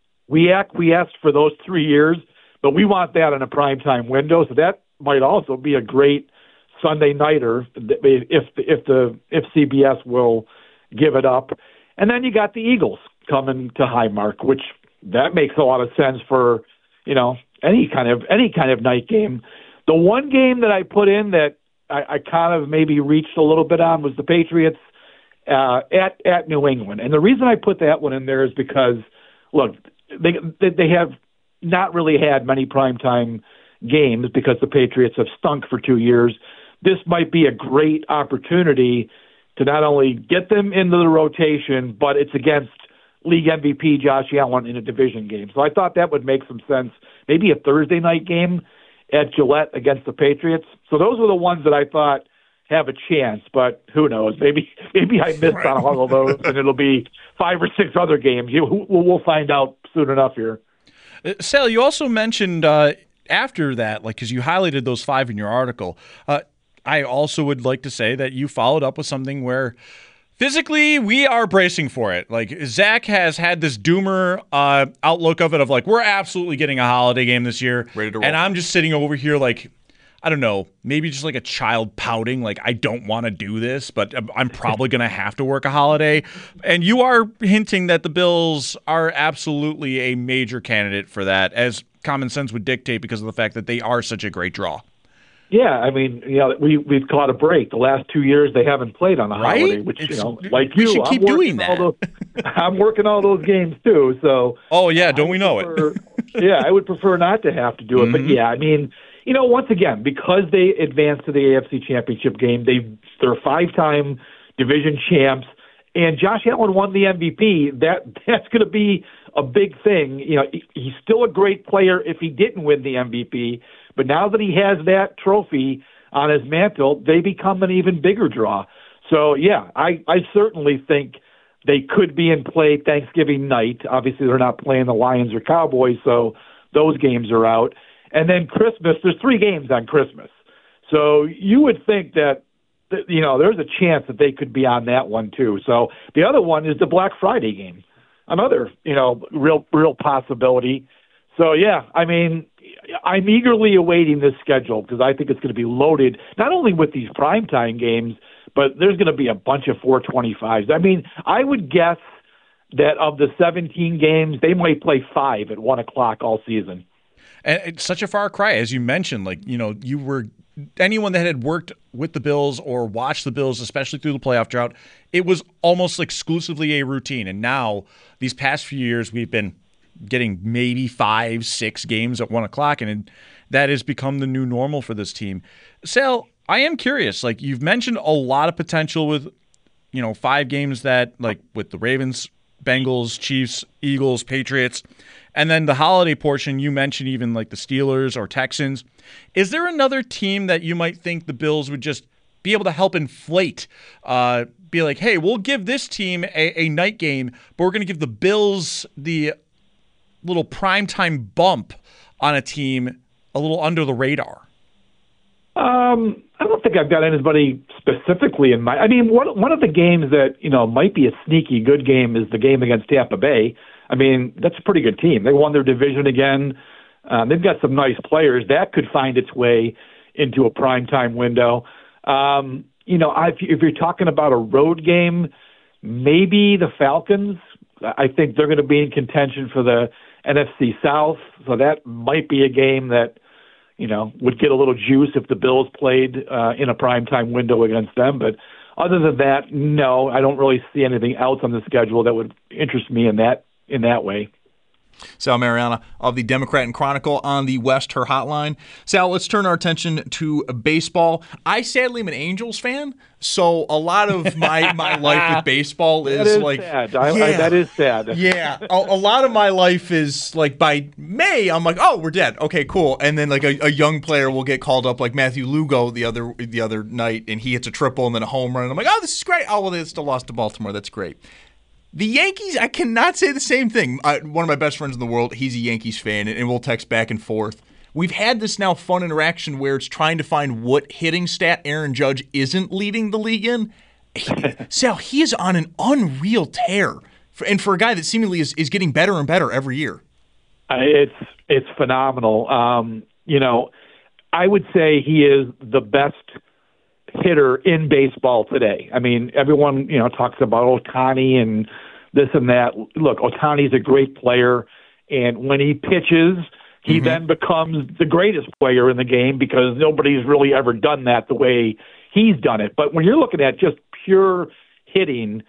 We acquiesced for those three years, but we want that in a primetime window. So that might also be a great Sunday nighter if if the if C B S will give it up. And then you got the Eagles coming to Highmark, which that makes a lot of sense for, you know, any kind of any kind of night game. The one game that I put in that I, I kind of maybe reached a little bit on was the Patriots uh, at at New England. And the reason I put that one in there is because, look, they they have not really had many primetime games because the Patriots have stunk for two years. This might be a great opportunity to not only get them into the rotation, but it's against league M V P Josh Allen in a division game. So I thought that would make some sense. Maybe a Thursday night game at Gillette against the Patriots. So those were the ones that I thought have a chance, but who knows? Maybe maybe I missed on all of those, and it'll be five or six other games. You, we'll find out soon enough here. Uh, Sal, you also mentioned uh, after that, like because you highlighted those five in your article, uh, I also would like to say that you followed up with something where physically, we are bracing for it. Like, Zach has had this doomer uh, outlook of it of like, we're absolutely getting a holiday game this year. Ready to roll. And I'm just sitting over here like, I don't know, maybe just like a child pouting, like, I don't want to do this, but I'm probably going to have to work a holiday. And you are hinting that the Bills are absolutely a major candidate for that, as common sense would dictate because of the fact that they are such a great draw. Yeah, I mean, you know, we we've caught a break. The last two years they haven't played on a right? holiday, which it's, you know, like we you, should keep I'm doing that. that. Those, I'm working all those games too. So, oh yeah, don't we know prefer, it? yeah, I would prefer not to have to do it, mm-hmm. but yeah, I mean, you know, once again, because they advanced to the A F C Championship game, they they're five-time division champs, and Josh Allen won the M V P. That that's going to be a big thing. You know, he's still a great player if he didn't win the M V P, but now that he has that trophy on his mantle, they become an even bigger draw. So, yeah, I, I certainly think they could be in play Thanksgiving night. Obviously, they're not playing the Lions or Cowboys, so those games are out. And then Christmas, there's three games on Christmas. So you would think that, that, you know, there's a chance that they could be on that one too. So the other one is the Black Friday game, another, you know, real, real possibility. So, yeah, I mean, I'm eagerly awaiting this schedule because I think it's going to be loaded, not only with these primetime games, but there's going to be a bunch of four twenty-fives. I mean, I would guess that of the seventeen games, they might play five at one o'clock all season. And it's such a far cry, as you mentioned. Like, you know, you were anyone that had worked with the Bills or watched the Bills, especially through the playoff drought, it was almost exclusively a routine. And now, these past few years, we've been getting maybe five, six games at one o'clock, and that has become the new normal for this team. Sal, I am curious. Like, you've mentioned a lot of potential with, you know, five games that, like, with the Ravens, Bengals, Chiefs, Eagles, Patriots, and then the holiday portion, you mentioned even like the Steelers or Texans. Is there another team that you might think the Bills would just be able to help inflate? Uh, be like, hey, we'll give this team a, a night game, but we're going to give the Bills the little primetime bump on a team a little under the radar? Um, I don't think I've got anybody specifically in mind. I mean, one one of the games that, you know, might be a sneaky good game is the game against Tampa Bay. I mean, that's a pretty good team. They won their division again. Um, they've got some nice players. That could find its way into a primetime window. Um, you know, I, if you're talking about a road game, maybe the Falcons. I think they're going to be in contention for the N F C South, so that might be a game that, you know, would get a little juice if the Bills played uh, in a primetime window against them. But other than that, no, I don't really see anything else on the schedule that would interest me in that in that way. Sal Mariana of the Democrat and Chronicle on the West Her Hotline. Sal, let's turn our attention to baseball. I sadly am an Angels fan, so a lot of my, my life with baseball is, that is like sad. I, yeah, I, that is sad. Yeah, a, a lot of my life is like by May I'm like, oh, we're dead. Okay, cool. And then like a, a young player will get called up, like Matthew Lugo the other the other night, and he hits a triple and then a home run. And I'm like, oh, this is great. Oh, well, they still lost to Baltimore. That's great. The Yankees, I cannot say the same thing. I, one of my best friends in the world, he's a Yankees fan, and, and we'll text back and forth. We've had this now fun interaction where it's trying to find what hitting stat Aaron Judge isn't leading the league in. He, Sal, he is on an unreal tear. For, and for a guy that seemingly is, is getting better and better every year. Uh, it's it's phenomenal. Um, you know, I would say he is the best hitter in baseball today. I mean, everyone, you know, talks about Ohtani and this and that. Look, Ohtani's a great player, and when he pitches, he mm-hmm. then becomes the greatest player in the game because nobody's really ever done that the way he's done it. But when you're looking at just pure hitting,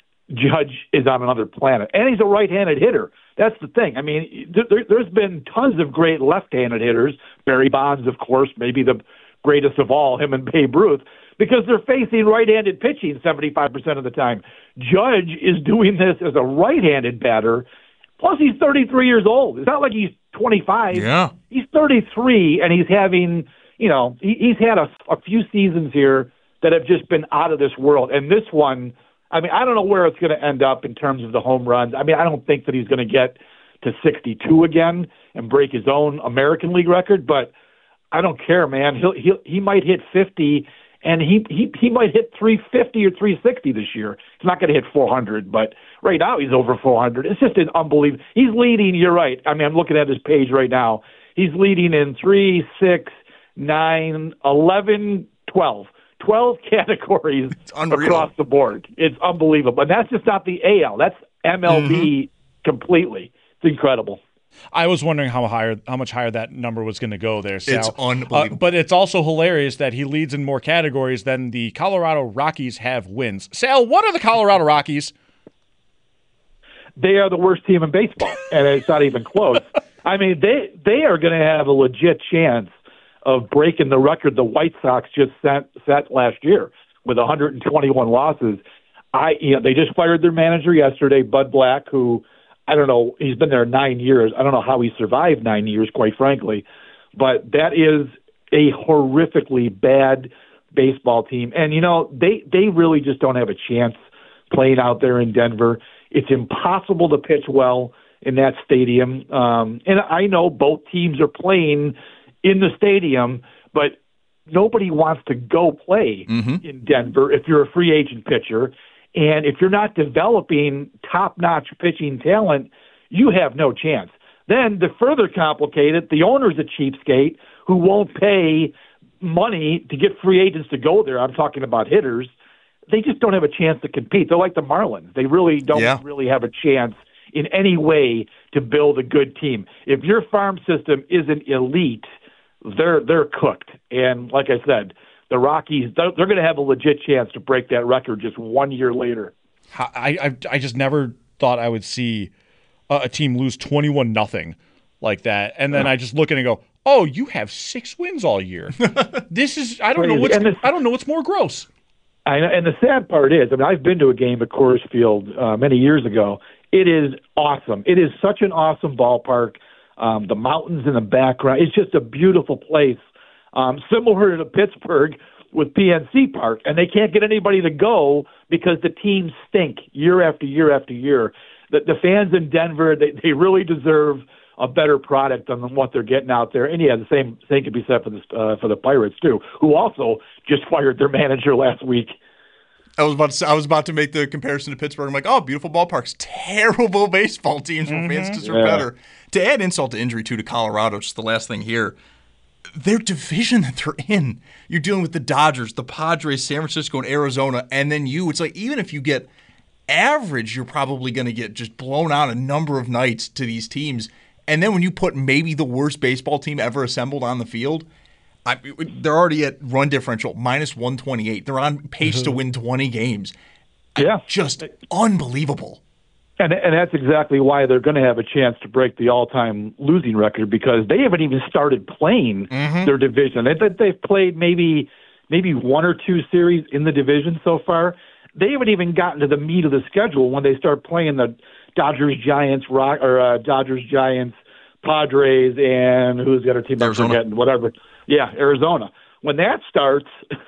Judge is on another planet. And he's a right-handed hitter. That's the thing. I mean, there, there's been tons of great left-handed hitters. Barry Bonds, of course, maybe the greatest of all, him and Babe Ruth, because they're facing right-handed pitching seventy-five percent of the time. Judge is doing this as a right-handed batter, plus he's thirty-three years old. It's not like he's twenty-five. Yeah. He's thirty-three, and he's having, you know, he, he's had a, a few seasons here that have just been out of this world. And this one, I mean, I don't know where it's going to end up in terms of the home runs. I mean, I don't think that he's going to get to sixty-two again and break his own American League record, but I don't care, man. He'll, he'll, he might hit fifty, and he, he, he might hit three fifty or three sixty this year. He's not going to hit four hundred, but right now he's over four hundred. It's just an unbelievable. He's leading, you're right. I mean, I'm looking at his page right now. He's leading in three, six, nine, eleven, twelve. twelve categories across the board. It's unbelievable. And that's just not the A L. That's M L B mm-hmm. completely. It's incredible. I was wondering how higher, how much higher that number was going to go there, Sal. It's unbelievable. Uh, but it's also hilarious that he leads in more categories than the Colorado Rockies have wins. Sal, what are the Colorado Rockies? They are the worst team in baseball, and it's not even close. I mean, they they are going to have a legit chance of breaking the record the White Sox just set, set last year with one hundred twenty-one losses. I, you know, they just fired their manager yesterday, Bud Black, who, I don't know, he's been there nine years. I don't know how he survived nine years, quite frankly. But that is a horrifically bad baseball team. And, you know, they, they really just don't have a chance playing out there in Denver. It's impossible to pitch well in that stadium. Um, and I know both teams are playing in the stadium, but nobody wants to go play mm-hmm. in Denver if you're a free agent pitcher. And if you're not developing top-notch pitching talent, you have no chance. Then, to further complicate it, the owner's a cheapskate who won't pay money to get free agents to go there. I'm talking about hitters. they just don't have a chance to compete. They're like the Marlins. They really don't Yeah. really have a chance in any way to build a good team. If your farm system isn't elite, they're they're cooked. And like I said, the Rockies, they're, they're going to have a legit chance to break that record just one year later. I I, I just never thought I would see a, a team lose twenty-one nothing like that, and then I just look at it and go, "Oh, you have six wins all year." This is I don't know Crazy. what's And this- I don't know what's more gross. I know, and the sad part is, I mean, I've been to a game at Coors Field uh, many years ago. It is awesome. It is such an awesome ballpark. Um, the mountains in the background. It's just a beautiful place. Um, similar to Pittsburgh with P N C Park, and they can't get anybody to go because the teams stink year after year after year. The, the fans in Denver, they, they really deserve a better product than what they're getting out there. And yeah, the same thing could be said for the uh, for the Pirates too, who also just fired their manager last week. I was about to say, I was about to make the comparison to Pittsburgh. I'm like, oh, beautiful ballparks, terrible baseball teams where fans deserve Yeah. better. To add insult to injury too to Colorado, just the last thing here, their division that they're in, you're dealing with the Dodgers, the Padres, San Francisco, and Arizona, and then you. It's like even if you get average, you're probably going to get just blown out a number of nights to these teams. And then when you put maybe the worst baseball team ever assembled on the field, I, they're already at run differential, minus one twenty-eight. They're on pace to win twenty games. Yeah. Just unbelievable. And and that's exactly why they're going to have a chance to break the all-time losing record, because they haven't even started playing their division. They, they've played maybe maybe one or two series in the division so far. They haven't even gotten to the meat of the schedule when they start playing the Dodgers, Giants, Rock, or uh, Dodgers, Giants, Padres, and who's the other team I'm Arizona. forgetting? Whatever. Yeah, Arizona. When that starts,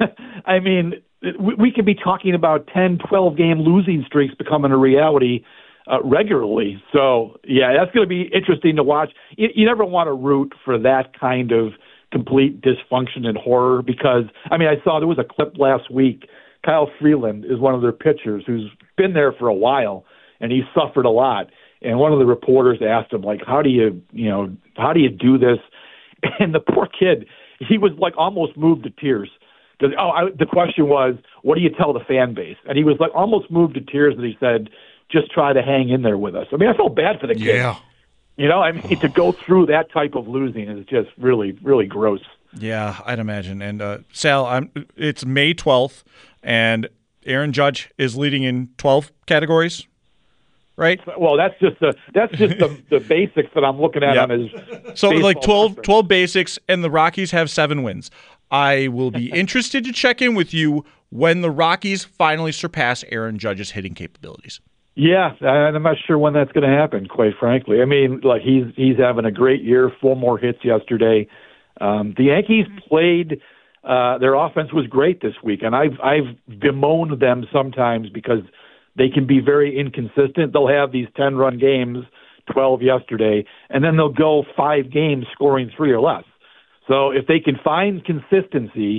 I mean, we, we could be talking about ten, twelve-game losing streaks becoming a reality uh, regularly. So, yeah, that's going to be interesting to watch. You, you never want to root for that kind of complete dysfunction and horror because, I mean, I saw there was a clip last week. Kyle Freeland is one of their pitchers who's been there for a while, and he's suffered a lot. And one of the reporters asked him, like, how do you, you know, how do you do this? And the poor kid, he was like almost moved to tears. Because oh, I, the question was, what do you tell the fan base? And he was like almost moved to tears, and he said, just try to hang in there with us. I mean, I felt bad for the kid. Yeah. You know, I mean, to go through that type of losing is just really, really gross. Yeah, I'd imagine. And uh, Sal, I'm, it's May twelfth, and Aaron Judge is leading in twelve categories, right? Well, that's just the that's just the, the basics that I'm looking at Yep. on his. So like baseball twelve, roster. twelve basics, and the Rockies have seven wins. I will be interested to check in with you when the Rockies finally surpass Aaron Judge's hitting capabilities. Yeah, and I'm not sure when that's going to happen, quite frankly. I mean, like he's he's having a great year, four more hits yesterday. Um, the Yankees played; uh, their offense was great this week, and I've I've bemoaned them sometimes because they can be very inconsistent. They'll have these ten-run games, twelve yesterday, and then they'll go five games scoring three or less. So if they can find consistency,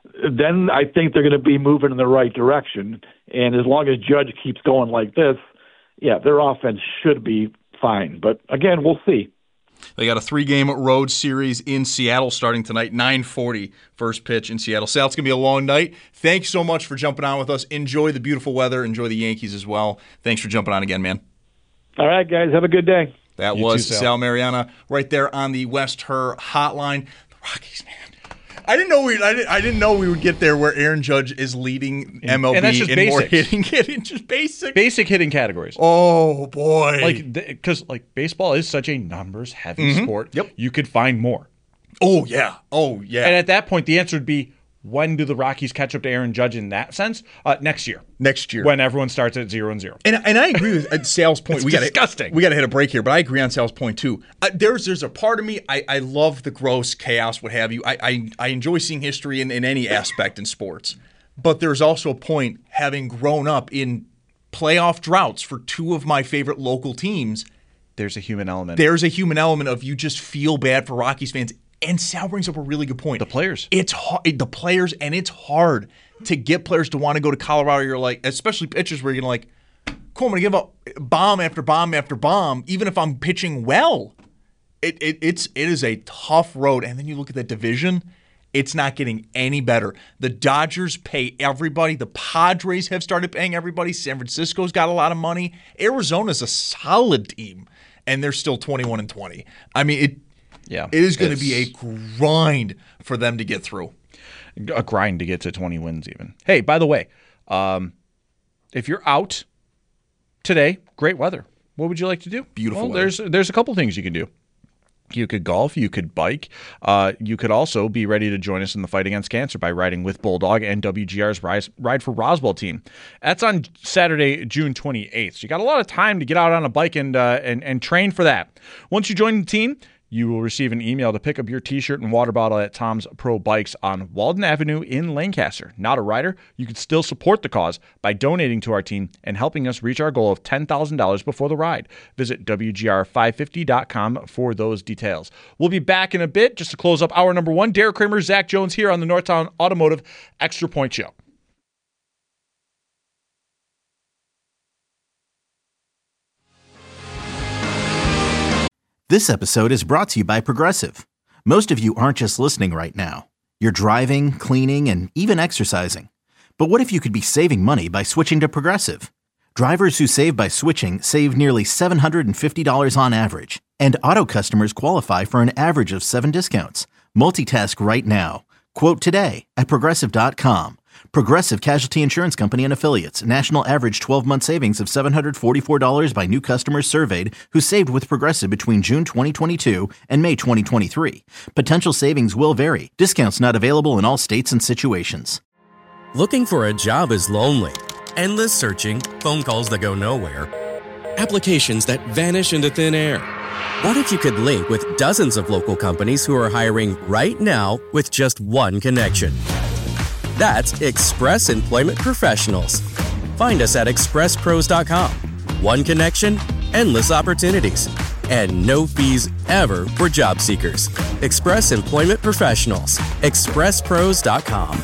then I think they're going to be moving in the right direction. And as long as Judge keeps going like this, yeah, their offense should be fine. But again, we'll see. They got a three-game road series in Seattle starting tonight, nine forty first pitch in Seattle. Sal, it's going to be a long night. Thanks so much for jumping on with us. Enjoy the beautiful weather. Enjoy the Yankees as well. Thanks for jumping on again, man. All right, guys, have a good day. That You was too, Sal. Sal Mariana right there on the West Her hotline. The Rockies, man. I didn't know we. I didn't, I didn't know we would get there where Aaron Judge is leading M L B and that's just in more basics. hitting, hitting, just basic. Basic hitting categories. Oh boy! Like, because like baseball is such a numbers heavy sport. Yep. You could find more. oh yeah, oh yeah. And at that point, the answer would be, when do the Rockies catch up to Aaron Judge in that sense? Uh, next year. Next year, When everyone starts at zero and zero. And and I agree with uh, Sal's point. It's we gotta, disgusting. We got to hit a break here, but I agree on Sal's point too. Uh, there's there's a part of me I, I love the gross chaos, what have you. I I, I enjoy seeing history in, in any aspect in sports, but there's also a point having grown up in playoff droughts for two of my favorite local teams. There's a human element. There's a human element of you just feel bad for Rockies fans. And Sal brings up a really good point. The players. It's hard, the players, and it's hard to get players to want to go to Colorado. You're like, especially pitchers where you're gonna like, cool, I'm gonna give up bomb after bomb after bomb, even if I'm pitching well. It, it it's it is a tough road. And then you look at that division. It's not getting any better. The Dodgers pay everybody. The Padres have started paying everybody. San Francisco's got a lot of money. Arizona's a solid team, and they're still twenty-one and twenty. I mean, it yeah, it is going to be a grind for them to get through. A grind to get to twenty wins even. Hey, by the way, um, if you're out today, great weather. What would you like to do? Beautiful well, weather. There's, there's a couple things you can do. You could golf, you could bike. Uh, you could also be ready to join us in the fight against cancer by riding with Bulldog and W G R's Rise, Ride for Roswell team. That's on Saturday, June twenty-eighth. So you got a lot of time to get out on a bike and, uh, and, and train for that. Once you join the team, you will receive an email to pick up your t-shirt and water bottle at Tom's Pro Bikes on Walden Avenue in Lancaster. Not a rider? You can still support the cause by donating to our team and helping us reach our goal of ten thousand dollars before the ride. Visit W G R five fifty dot com for those details. We'll be back in a bit just to close up hour number one. Derek Kramer, Zach Jones here on the Northtown Automotive Extra Point Show. This episode is brought to you by Progressive. Most of you aren't just listening right now. You're driving, cleaning, and even exercising. But what if you could be saving money by switching to Progressive? Drivers who save by switching save nearly seven hundred fifty dollars on average. And auto customers qualify for an average of seven discounts. Multitask right now. Quote today at Progressive dot com. Progressive Casualty Insurance Company and Affiliates. National average twelve-month savings of seven hundred forty-four dollars by new customers surveyed who saved with Progressive between June twenty twenty-two and May twenty twenty-three. Potential savings will vary. Discounts not available in all states and situations. Looking for a job is lonely. Endless searching, phone calls that go nowhere, applications that vanish into thin air. What if you could link with dozens of local companies who are hiring right now with just one connection? That's Express Employment Professionals. Find us at express pros dot com. One connection, endless opportunities, and no fees ever for job seekers. Express Employment Professionals. express pros dot com.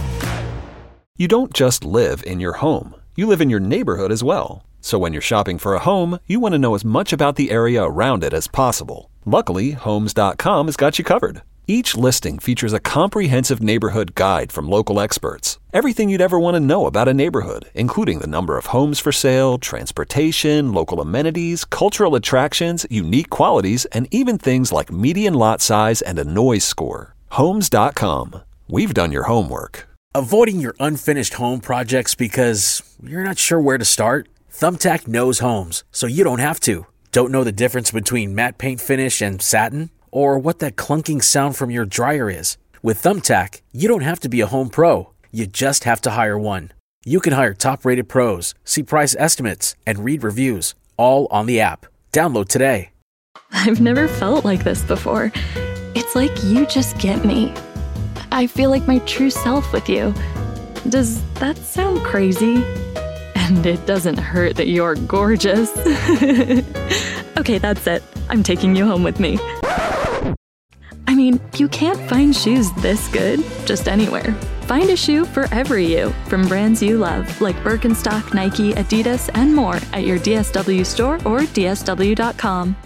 You don't just live in your home. You live in your neighborhood as well. So when you're shopping for a home, you want to know as much about the area around it as possible. Luckily, homes dot com has got you covered. Each listing features a comprehensive neighborhood guide from local experts. Everything you'd ever want to know about a neighborhood, including the number of homes for sale, transportation, local amenities, cultural attractions, unique qualities, and even things like median lot size and a noise score. homes dot com. We've done your homework. Avoiding your unfinished home projects because you're not sure where to start? Thumbtack knows homes, so you don't have to. Don't know the difference between matte paint finish and satin? Or what that clunking sound from your dryer is? With Thumbtack, you don't have to be a home pro. You just have to hire one. You can hire top-rated pros, see price estimates, and read reviews, all on the app. Download today. I've never felt like this before. It's like you just get me. I feel like my true self with you. Does that sound crazy? And it doesn't hurt that you're gorgeous. Okay, that's it. I'm taking you home with me. I mean, you can't find shoes this good just anywhere. Find a shoe for every you from brands you love, like Birkenstock, Nike, Adidas, and more at your D S W store or D S W dot com.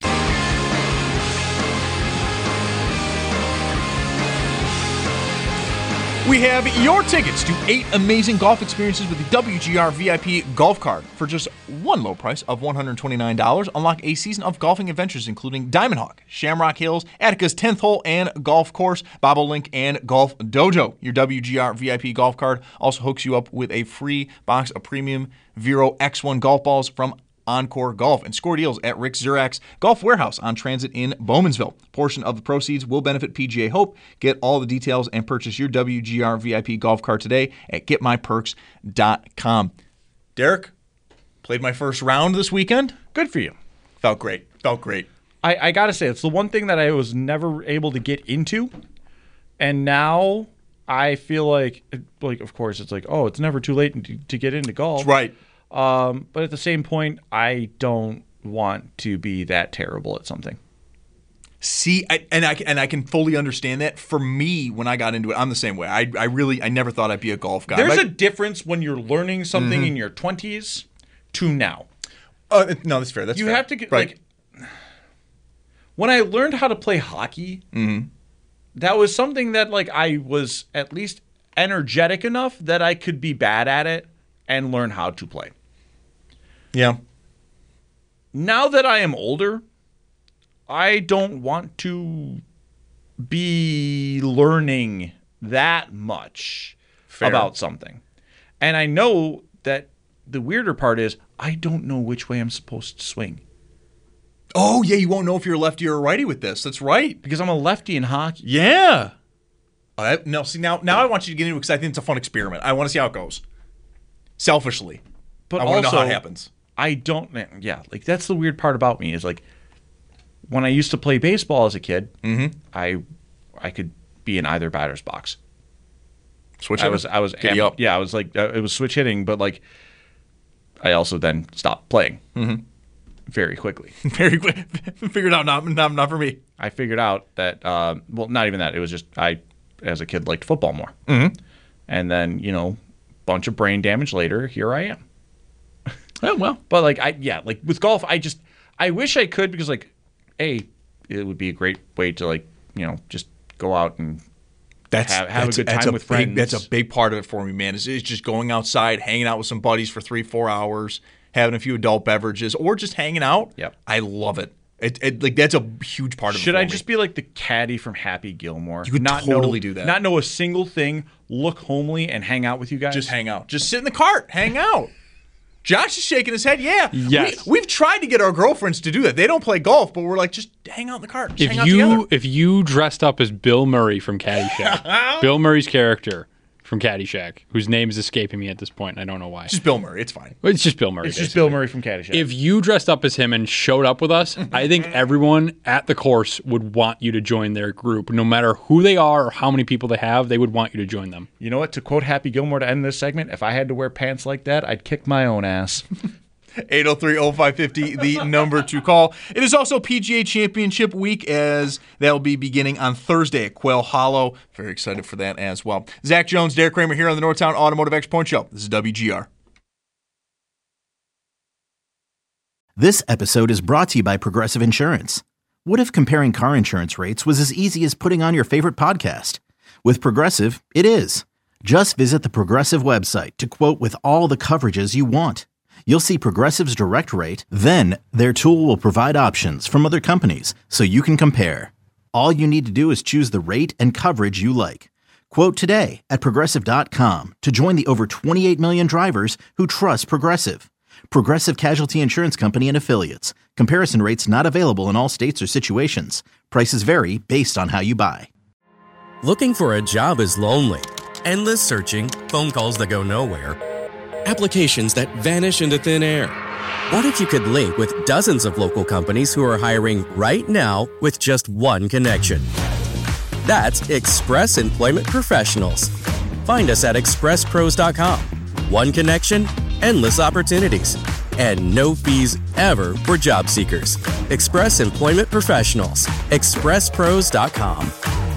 We have your tickets to eight amazing golf experiences with the W G R V I P Golf Card for just one low price of one hundred twenty-nine dollars. Unlock a season of golfing adventures including Diamond Hawk, Shamrock Hills, Attica's tenth Hole and Golf Course, Bobolink, and Golf Dojo. Your W G R V I P Golf Card also hooks you up with a free box of premium Vero X one golf balls from Encore Golf, and score deals at Rick Zurak's Golf Warehouse on Transit in Bowmansville. Portion of the proceeds will benefit P G A Hope. Get all the details and purchase your W G R V I P golf card today at get my perks dot com. Derek, played my first round this weekend. Good for you. Felt great. Felt great. I, I got to say, it's the one thing that I was never able to get into, and now I feel like, like of course, it's like, oh, it's never too late to, to get into golf. That's right. Um, but at the same point, I don't want to be that terrible at something. See, I, and I and I can fully understand that. For me, when I got into it, I'm the same way. I I really I never thought I'd be a golf guy. There's like, a difference when you're learning something mm-hmm. in your twenties to now. Uh, no, that's fair. That's you fair. have to get right. like when I learned how to play hockey. Mm-hmm. that was something that like I was at least energetic enough that I could be bad at it and learn how to play. Yeah. Now that I am older, I don't want to be learning that much Fair. about something. And I know that the weirder part is I don't know which way I'm supposed to swing. Oh, yeah, you won't know if you're a lefty or a righty with this. That's right. Because I'm a lefty in hockey. Yeah. Uh, no, see, now now I want you to get into it because I think it's a fun experiment. I want to see how it goes. Selfishly. But I want to also, know how it happens. I don't, yeah, like that's the weird part about me is like when I used to play baseball as a kid, mm-hmm. I I could be in either batter's box. Switch I hitting? was, I was, Giddy up. yeah, I was like, uh, it was switch hitting, but like I also then stopped playing mm-hmm. very quickly. Very quick. Figured out not, not, not for me. I figured out that, uh, well, not even that. It was just I, as a kid, liked football more. Mm-hmm. And then, you know, bunch of brain damage later, here I am. Oh, well. But like, I, yeah, like with golf, I just, I wish I could because like, A, it would be a great way to like, you know, just go out and That's, have, have that's, a good that's time a with big, friends. That's a big part of it for me, man. It's, it's just going outside, hanging out with some buddies for three, four hours, having a few adult beverages, or just hanging out. Yep. I love it. It, it like that's a huge part of it. Should for I me. just be like the caddy from Happy Gilmore? You could not totally know, do that. Not know a single thing, look homely, and hang out with you guys? Just hang out. Just sit in the cart, hang out. Josh is shaking his head. Yeah. Yes. We, we've tried to get our girlfriends to do that. They don't play golf, but we're like, just hang out in the cart. Just If hang out you together. if you dressed up as Bill Murray from Caddyshack, Bill Murray's character from Caddyshack, whose name is escaping me at this point, and I don't know why. Just Bill Murray. It's fine. It's just Bill Murray. It's just basically. Bill Murray from Caddyshack. If you dressed up as him and showed up with us, I think everyone at the course would want you to join their group. No matter who they are or how many people they have, they would want you to join them. You know what? To quote Happy Gilmore to end this segment, if I had to wear pants like that, I'd kick my own ass. eight oh three oh five five oh, the number to call. It is also P G A Championship week, as that will be beginning on Thursday at Quail Hollow. Very excited for that as well. Zach Jones, Derek Kramer here on the Northtown Automotive Extra Point Show. This is W G R. This episode is brought to you by Progressive Insurance. What if comparing car insurance rates was as easy as putting on your favorite podcast? With Progressive, it is. Just visit the Progressive website to quote with all the coverages you want. You'll see Progressive's direct rate, then their tool will provide options from other companies so you can compare. All you need to do is choose the rate and coverage you like. Quote today at Progressive dot com to join the over twenty-eight million drivers who trust Progressive. Progressive Casualty Insurance Company and Affiliates. Comparison rates not available in all states or situations. Prices vary based on how you buy. Looking for a job is lonely. Endless searching, phone calls that go nowhere, applications that vanish into thin air. What if you could link with dozens of local companies who are hiring right now with just one connection? That's Express Employment Professionals. Find us at express pros dot com. One connection, endless opportunities, and no fees ever for job seekers. Express Employment Professionals. express pros dot com.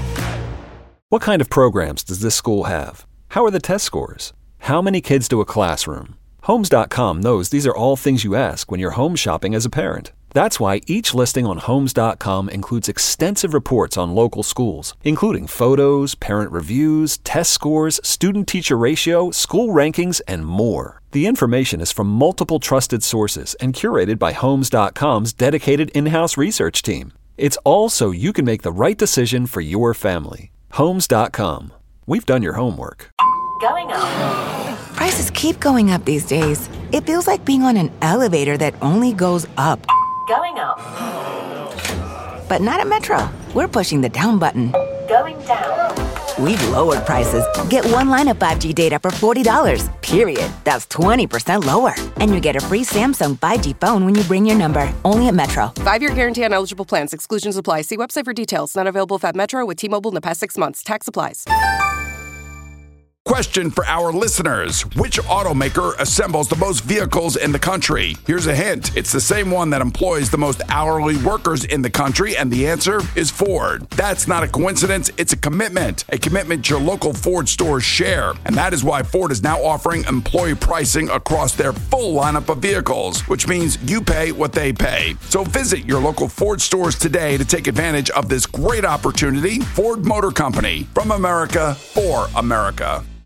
What kind of programs does this school have? How are the test scores? How many kids do a classroom? Homes dot com knows these are all things you ask when you're home shopping as a parent. That's why each listing on Homes dot com includes extensive reports on local schools, including photos, parent reviews, test scores, student-teacher ratio, school rankings, and more. The information is from multiple trusted sources and curated by Homes dot com's dedicated in-house research team. It's all so you can make the right decision for your family. Homes dot com. We've done your homework. Going up. Prices keep going up these days. It feels like being on an elevator that only goes up. Going up. But not at Metro. We're pushing the down button. Going down. We've lowered prices. Get one line of five G data for forty dollars, period. That's twenty percent lower. And you get a free Samsung five G phone when you bring your number. Only at Metro. Five-year guarantee on eligible plans. Exclusions apply. See website for details. Not available if at Metro with T-Mobile in the past six months. Tax applies. Question for our listeners. Which automaker assembles the most vehicles in the country? Here's a hint. It's the same one that employs the most hourly workers in the country, and the answer is Ford. That's not a coincidence. It's a commitment. A commitment your local Ford stores share. And that is why Ford is now offering employee pricing across their full lineup of vehicles, which means you pay what they pay. So visit your local Ford stores today to take advantage of this great opportunity. Ford Motor Company, from America for America.